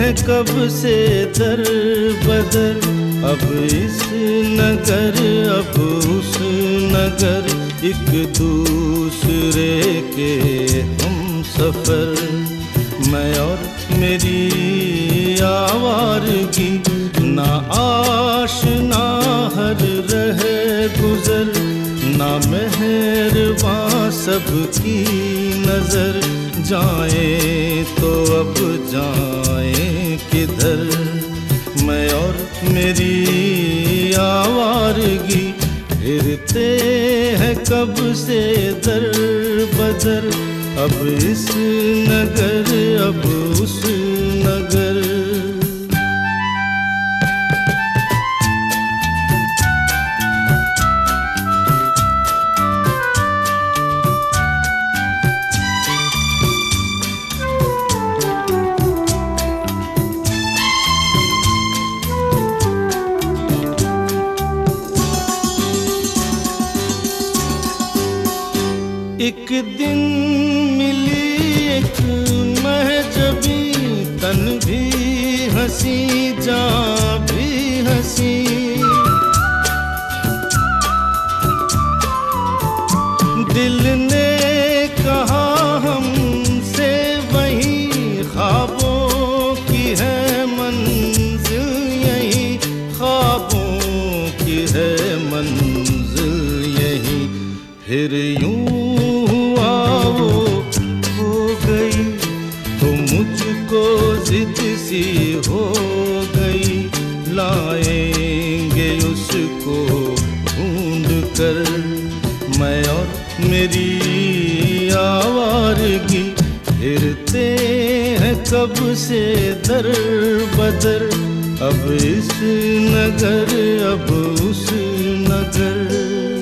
हैं कब से दर बदर, अब इस नगर अब उस नगर, एक दूसरे के हम सफर। मैं और मेरी आवारगी, ना आशना हर रहे गुजर, ना मेहरबां सबकी नजर। जाएं तो अब जाएं किधर, मैं और मेरी आवारगी, फिरते हैं कब से दर बदर, अब इस नगर अब उस नगर। एक दिन मिली एक महजबी, तन भी हंसी जान भी हंसी। दिल ने कहा हमसे वही, ख्वाबों की है मंजिल यही, ख्वाबों की है मंजिल यही। फिर यूं मुझको जिद सी हो गई, लाएंगे उसको ढूंढ कर। मैं और मेरी आवारगी, फिरते हैं कब से दर बदर, अब इस नगर अब उस नगर।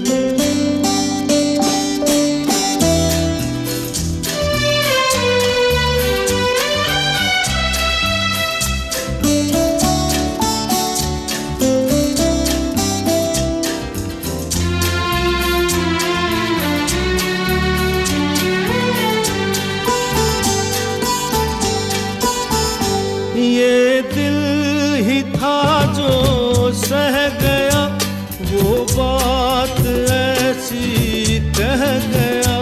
ये दिल ही था जो सह गया, वो बात ऐसी कह गया।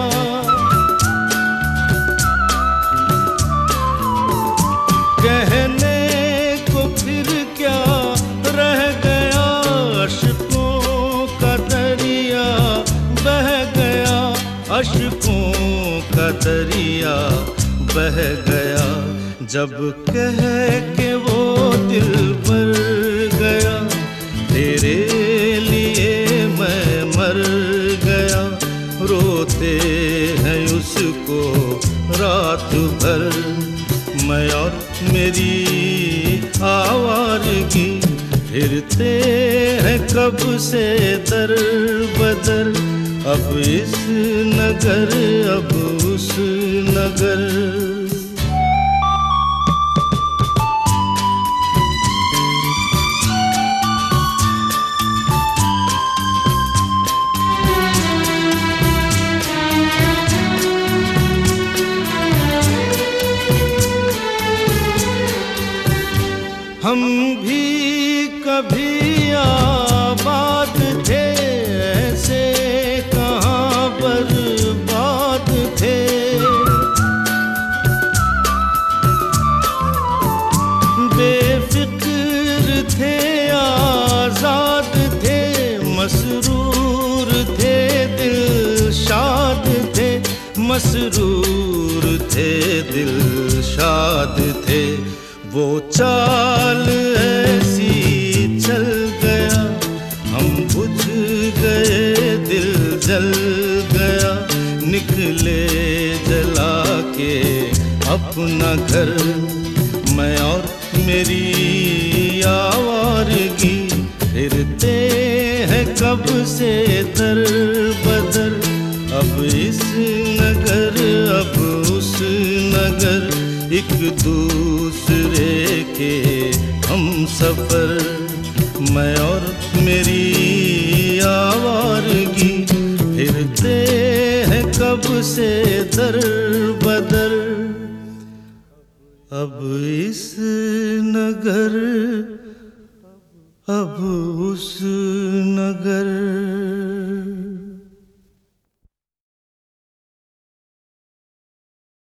कहने को फिर क्या रह गया, अश्कों का दरिया बह गया, अश्कों का दरिया बह गया। जब कह के वो दिल भर गया, तेरे लिए मैं मर गया। रोते हैं उसको रात भर, मैं और मेरी आवारगी, फिरते हैं कब से दर बदर, अब इस नगर अब उस नगर। हम भी कभी आबाद थे, ऐसे कहाँ बर्बाद थे। बेफिक्र थे, आजाद थे, मसरूर थे, दिल शाद थे, मसरूर थे, दिल शाद थे। वो चाल ऐसी चल गया, हम बुझ गए, दिल जल गया। निकले जला के अपना घर, मैं और मेरी आवारगी, फिरते हैं कब से दर बदर, अब इस नगर अब उस नगर। एक दूसरे के हम सफर, मैं और मेरी आवारगी, फिरते हैं कब से दर बदर, अब इस नगर, अब उस